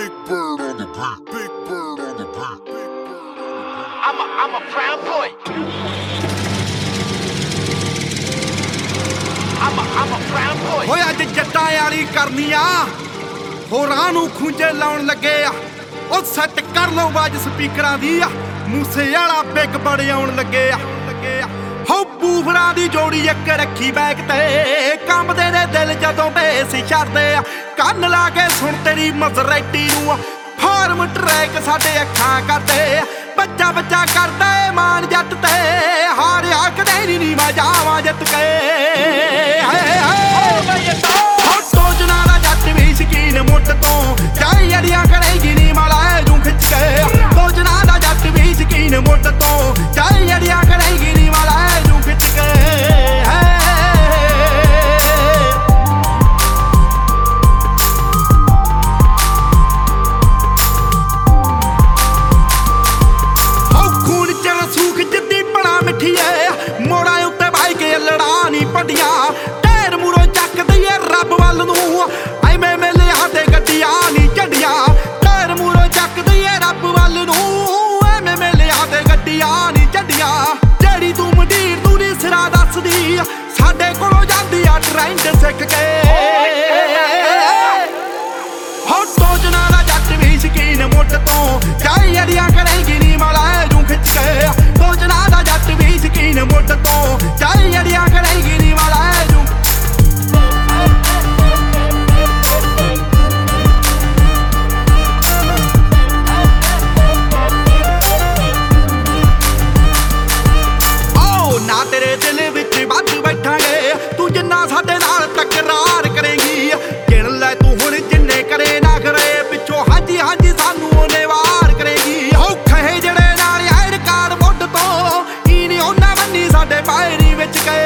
Big bird on the beat. Big bird on the beat. Big bird on the beat. I'm a proud boy. I'm a proud boy. ਹੋਇਆ ਅੱਜ ਜੱਟਾਂ ਵਾਲੀ ਕਰਨੀ ਆ ਹੋਰਾਂ ਨੂੰ ਖੁੰਝੇ ਲਾਉਣ ਲੱਗੇ ਆ ਉਹ ਸੈੱਟ ਕਰ ਲਓ ਬਾਜ ਸਪੀਕਰਾਂ ਦੀ ਆ ਮੂਸੇ ਵਾਲਾ ਬਿੱਗ ਬੜੇ ਆਉਣ ਲੱਗੇ ਆ ਹੋ ਬੂਫਰਾਂ ਦੀ ਜੋੜੀ ਇੱਕ ਰੱਖੀ ਬੈਕ ਤੇ ਕੰਬਦੇ ਨੇ ਦਿਲ ਜਦੋਂ ਬੇਸ ਛੱਡਦੇ ਆ ਕੰਨ ਲਾ ਕੇ ਸੁਣ ਤੇਰੀ ਮਜ਼ਰੈਟੀ ਨੂੰ ਫਾਰਮ ਟਰੈਕ ਸਾਡੇ ਅੱਖਾਂ ਕਰਦੇ ਬੱਚਾ ਬੱਚਾ ਕਰਦੇ ਮਾਨ ਜੱਟ ਤੇ ਹਾਰਿਆ ਕਦੇ ਨਹੀਂ ਮੈਂ ਜਾਵਾਂ ਜਿੱਤ ਕੇ ਸੋਚਣਾ ਦਾ ਜੱਟ ਵੀ ਸ਼ਕੀਨ ਮੁੱਢ ਤੋਂ ਚਾਹੀ ਅੜੀਆਂ ਕਰੇਗੀ ਨੀ ਮਾਲਾ ਜੂ ਖਿੱਚ ਕੇ ਸੋਚਣਾ ਦਾ ਜੱਟ ਵੀ ਸ਼ਕੀਨ ਮੁੱਢ ਤੋਂ ਚਾਹੀ ਅੜੀਆਂ ਕਰੇਗੀ ਨੀ ਮਾਲਾ ਜੂ ਖਿੱਚ ਕੇ ਮੋੜਾਂ ਉੱਤੇ ਬਾਈ ਕੇ ਲੜਾ ਨੀ ਪੱਡੀਆਂ ਟਾਇਰ ਮੂਰੋਂ ਚੱਕ ਦਈਏ ਰੱਬ ਵੱਲ ਨੂੰ ਐਵੇਂ ਮੇਲਿਆਂ ਤੇ ਗੱਡੀਆਂ ਨੀ ਝੱਡੀਆਂ ਟਾਇਰ ਮੂਰੋਂ ਚੱਕ ਦਈਏ ਰੱਬ ਵੱਲ ਨੂੰ ਐਵੇਂ ਮੇਲਿਆਂ ਤੇ ਗੱਡੀਆਂ ਨੀ ਝੱਡੀਆਂ ਜਿਹੜੀ ਤੂੰ ਮੰਡੀਰ ਤੂੰ ਨੀ ਸਿਰਾ ਦੱਸਦੀ ਸਾਡੇ ਕੋਲੋਂ ਜਾਂਦੀ ਆ ਟ੍ਰੈਂਡ ਸਿੱਖ ਕੇ ਹੋ ਸੋਚਣਾ ਦਾ ਜੱਟ ਵੀ ਸ਼ਕੀਨ ਮੁੱਢ ਤੋਂ ਚਾਹੀ ਅੜੀਆਂ ਕਰੇਗੀ ਨੀ ਮਾਲਾ ਜੂ ਖਿੱਚ ਕੇ ਸੋਚਣਾ ਦਾ ਜੱਟ ਵੀ ਸ਼ਕੀਨ ਮੁੱਢ ਤੋਂ ਚਾਹੀ ਅੜੀਆਂ ਕਰੇਗੀ ਨੀ ਮਾਲਾ ਜੂ ਓ ਨਾ ਤੇਰੇ ਦਿਲ ਵਿੱਚ ਵੱਧ ਬੈਠਾਂਗੇ ਤੂੰ ਜਿੰਨਾ ਸਾਡੇ ਨਾਲ ਤਕਰਾਰ ਕਰੇਗੀ ਗਿਣ ਲੈ ਤੂੰ ਹੁਣ ਜਿੰਨੇ ਕਰੇ ਨਾ ਕਰੇ ਪਿੱਛੋਂ ਹਾਂਜੀ ਹਾਂਜੀ ਸਾਨੂੰ ਉਹਨੇ ਵਾਰ ਕਰੇਗੀ ਔਖੇ ਜਿਹੜੇ ਨਾਲ ਐਡ ਕਾਰ ਮੁੱਢ ਤੋਂ ਹੀ ਨੀ ਉਹਨਾਂ ਬੰਨੀ ਸਾਡੇ ਪਾਇਰੀ ਵਿੱਚ ਗਏ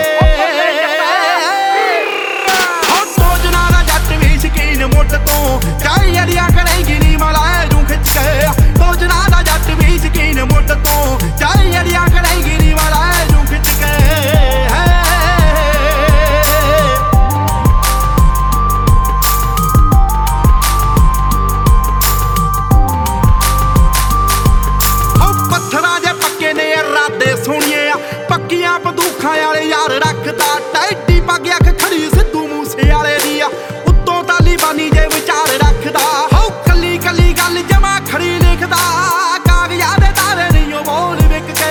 ਹੋ ਸੋਚਣਾ ਦਾ ਜੱਟ ਵੀ ਸ਼ਕੀਨ ਮੁੱਢ ਤੋਂ ਚਾਹੀ ਅੜੀਆਂ ਕਰੇਗੀ ਨੀ ਮਾਲਾ ਜੂ ਖਿੱਚ ਕੇ ਸੋਚਣਾ ਦਾ ਜੱਟ ਵੀ ਸ਼ਕੀਨ ਮੁੱਢ ਤੋਂ ਚਾਹੀ ਅੜੀਆਂ ਕਰੇਗੀ ਨੀ ਮਾਲਾ ਜੂ ਖਿੱਚ ਕੇ ਪੱਥਰਾਂ ਜੇ ਪੱਕੇ ਨੇ ਇਰਾਦੇ ਸੋਹਣੀਏ ਆ ਪੱਕੀਆਂ ਬੰਦੂਖਾਂ ਵਾਲੇ ਯਾਰ ਰੱਖਦਾ ਟੈਡੀ ਪੱਗ ਅੱਖ ਖੜੀ ਸਿੱਧੂ ਮੂਸੇ ਵਾਲੇ ਦੀ ਆ ਉੱਤੋਂ ਤਾਲੀਬਾਨੀ ਜੇ ਵਿਚਾਰ ਰੱਖਦਾ ਹੋ ਕੱਲੀ ਕੱਲੀ ਗੱਲ ਜਮਾ ਖੜੀ ਲਿਖਦਾ ਕਾਗਜ਼ਾਂ ਦੇ ਤਾਰੇ ਨਹੀਂ ਉਹ ਬੋਲ ਵਿਕ ਕੇ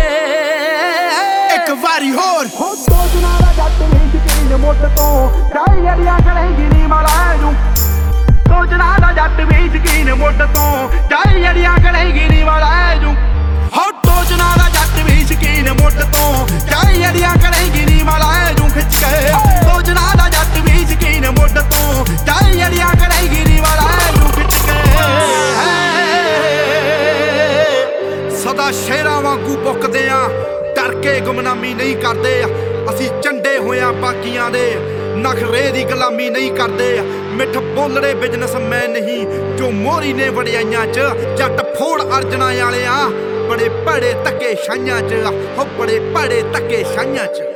ਇੱਕ ਵਾਰੀ ਹੋਰ ਹੋ ਸੋਚਣਾ ਦਾ ਜੱਟ ਵੀ ਸ਼ਕੀਨ ਮੁੱਢ ਤੋਂ ਚਾਹੀ ਅੜੀਆਂ ਕਰੇਗੀ ਨੀ ਮਾਲਾ ਜੂ ਸੋਚਣਾ ਦਾ ਜੱਟ ਵੀ ਸ਼ਕੀਨ ਮੁੱਢ ਤੋਂ ਚਾਹੀ ਅੜੀਆਂ ਕਰੇਗੀ ਨੀ ਮਾਲਾ ਜੂ ਹੋ ਸੋਚਣਾ ਦਾ ਜੱਟ ਵੀ ਸ਼ਕੀਨ ਮੁੱਢ ਤੋਂ ਚਾਹੀ ਅੜੀਆਂ ਕਰੇਗੀ ਨੀ ਮਾਲਾ ਜੂ ਖਿੱਚ ਕੇ ਸੋਚਣਾ ਦਾ ਜੱਟ ਵੀ ਸ਼ਕੀਨ ਮੁੱਢ ਤੋਂ ਚਾਹੀ ਅੜੀਆਂ ਕਰੇਗੀ ਨੀ ਮਾਲਾ ਜੂ ਖਿੱਚ ਕੇ ਸਦਾ ਸ਼ੇਰਾਂ ਵਾਂਗੂ ਬੁੱਕਦੇ ਆ ਡਰ ਕੇ ਗੁਮਨਾਮੀ ਨਹੀਂ ਕਰਦੇ ਅਸੀਂ ਚੰਡੇ ਹੋਇਆ ਬਾਕੀਆਂ ਦੇ ਨਖਰੇ ਦੀ ਗੁਲਾਮੀ ਨਹੀਂ ਕਰਦੇ ਮਿੱਠ ਬੋਲੜੇ ਬਿਜ਼ਨਸ ਮੈਂ ਨਹੀਂ ਜੋ ਮੋਰੀ ਨੇ ਵੜਿਆਈਆਂ ਚ ਜੱਟ ਫੋੜ ਅਰਜਣਾ ਵਾਲਿਆਂ ਬੜੇ ਭੜੇ ਧੱਕੇ ਛਾਈਆਂ ਚ ਹੋ ਬੜੇ ਭੜੇ ਧੱਕੇ ਛਾਈਆਂ ਚ